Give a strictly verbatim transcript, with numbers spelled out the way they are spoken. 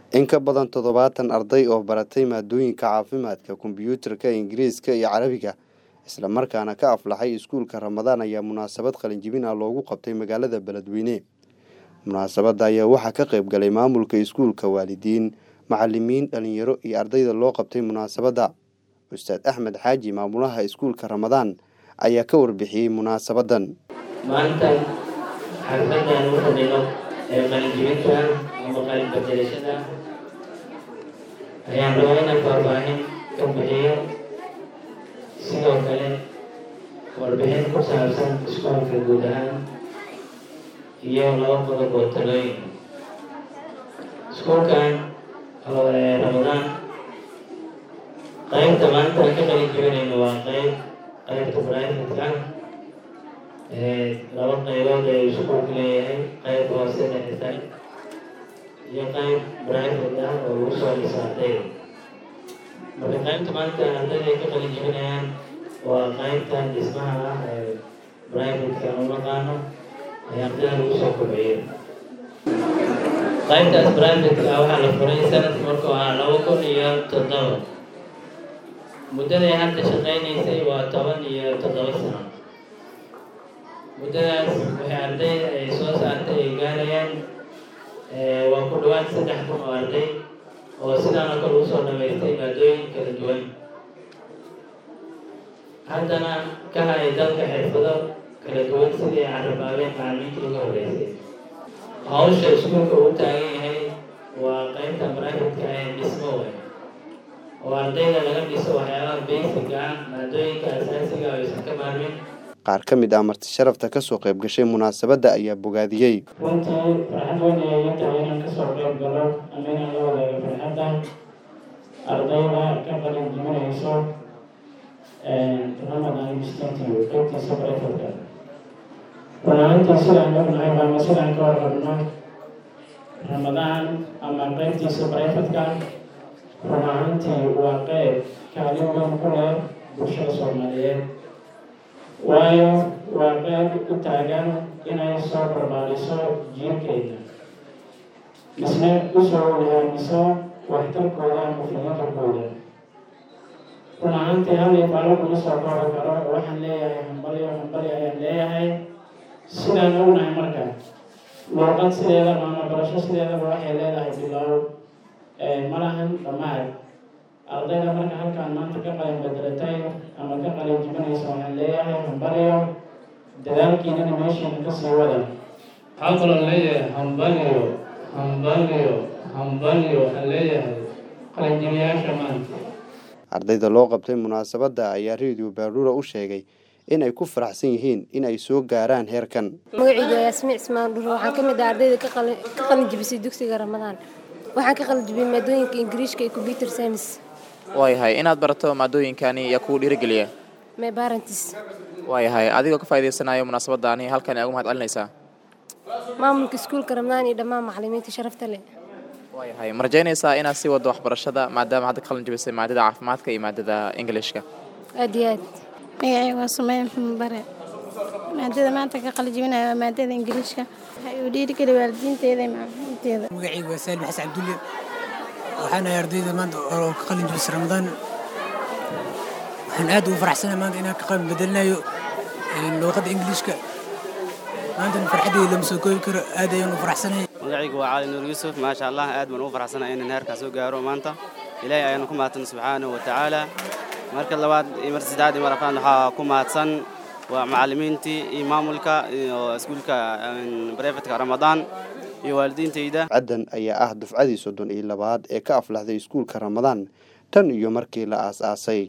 In ka badan toddobaatan arday oo baratay maadooyinka caafimaadka, kombiyuutarka, Ingiriiska iyo Carabiga isla markaana ka aflaxay iskuulka Ramadaan ayaa munaasabad qalin jebin ah loogu qabtay magaalada Beledweyne. Munaasabadda ayaa waxaa ka qayb galay maamulka iskuulka, waalidiin, macallimiin, dhalinyaro iyo ardayda loo qabtay munaasabadda. Ustaad Axmed Xaaji, maamulaha iskuulka Ramadaan, ayaa ka warbixiyay munaasabaddan. maanta xafladan u fadhino ee qalin jebinta ama qalin bedelashada ayaan rabaa inaan faahfaahin ka bixiyo, sidoo kale warbixin ku saabsan iskuulka guud ahaan iyo laba qodob oo talooyin. Iskuulkan Ramadaan qaybta maanta ka qalin jebinayno waa qayb qaybta private-ka laba qaybood ee iskuulku leeyahay, qayb hoose dhexe iyo qayb private ah oo lagu soo dhiso ardayda. Marka qaybta maanta ardayda ay ka qalin jebinayaan waa qaybta dhismaha ah ee private-ka u naqaano ee ardayda lagu soo kobciyo. qaybtaas private-ka ah waxaa la furay sanadka markuu ahaa laba kun iyo toddoba. muddaday hadda shaqaynaysay waa toban iyo toddoba sano. muddadaas waxay ardayda ay soo saartay ay gaarayaan waa ku dhawaad saddex kun oo arday oo sidaan oo kale u soo dhamaystay maadooyin kala duwan, haddana ka hay dalka xirfado kala duwan sidii carrabaabeen macallimiintii ugu horreysay. hawsha iskuulka uu taagan yahay waa qaybta private-ka ee dhismo wey, oo ardayda laga dhiso waxyaabaha basic ah, maadooyinka asaasiga oo aysan ka maarmin. Qaar ka mid ah marti sharafta ka soo qayb gashay munaasabadda ayaa bogaadiyey. runtii farxad weyn ayay ii tahay inaan kasoo qayb galo ama inaan la wadaago farxadda ardayda ka qalin jebinayso Ramadaan Institute qaybtiisa private-ka. run ahaantii sidaan ognahay ama sidaan ka warqabno, Ramadaan ama qaybtiisa private-ka run ahaantii waa qayb kaalin weyn ku leh bulshada Soomaaliyeed, waayo waa qayb u taagan inay soo barbaariso jiilkeena, misna u soo wadaamiso waxtarkooda ama fikradankooda. run ahaantii hal iyo faalo kuma soo koobi karo, waxaan leeyahay hambalyo hambalyo ayaan leeyahay. sidaan ognahay marka luuqad sideedaba ama barasho sideedaba waxay leedahay bilow ma lahan dhammaad. ardayda marka halkaan maanta ka qalin bedelatay ama ka qalin jebinaysa waxaan leeyahay hambalyo, dadaalkiinana meeshiina ka sii wada. waxaa kaloo leeyahay hambalyo hambalyo hambalyo waxaan leeyahay qalin jebiyaasha maanta. Ardayda loo qabtay munaasabadda ayaa Radio Baaruura u sheegay in ay ku faraxsan yihiin in ay soo gaaraan heerkan. magacaygu waa Yasmiin Ismaan Dhuro, waxaan ka mid ah ardayda ka qalin ka qalin jebisay dugsiga Ramadaan. waxaan ka qalin jebiyay maadooyinka Ingiriiska iyo Computer Science. waayahay inaad barato maadooyinkani yaa kugu dhiirigeliya? My parents. waayahay adigoo ka faa'iideysanayo munaasabaddaani halkan aad ugu mahad celinaysaa maamulka iskuulka Ramadaan iyo dhammaan macallimiinta sharafta leh. waayahay ma rajaynaysaa inaad sii waddo waxbarashada maadaama hadda ka qalin jebisay maadada caafimaadka iyo maadada Englishka? aad iyo aad. magacaygu waa Sumayn Maxamed Bare, maadada maanta ka qalin jebinayo waa maadada Ingiriiska. waxay u dhiirigeliya waalidiinteeda iyo macallimiinteeda. magacaygu waa Saalim Xasan Cabdulle, waxaan ahay ardayda maanta oo ka qalin jebisay Ramadaan. waxaan aad ugu faraxsanahay maanta inaan ka qalin bedelinayo luuqadda Ingiriiska. maanta farxaddayda lama soo koobi karo, aad ayaan u faraxsanahay. magacaygu waa Cali Nuur Yuusuf, maasha Allah aad baan ugu faraxsanahay inaan heerkaas soo gaaro maanta. ilaahay ayaan ku mahadsan subxaanahu wa tacaala. marka labaad iyo marka saddexaad iyo marka afraad waxaa ku mahadsan waa macallimiintii iyo maamulka iyo iskuulka private-ka Ramadaan iyo waalidiintayda. Caddan ayaa ah dufcadii soddon iyo labaad ee ka aflaxday iskuulka Ramadaan tan iyo markii la aasaasay.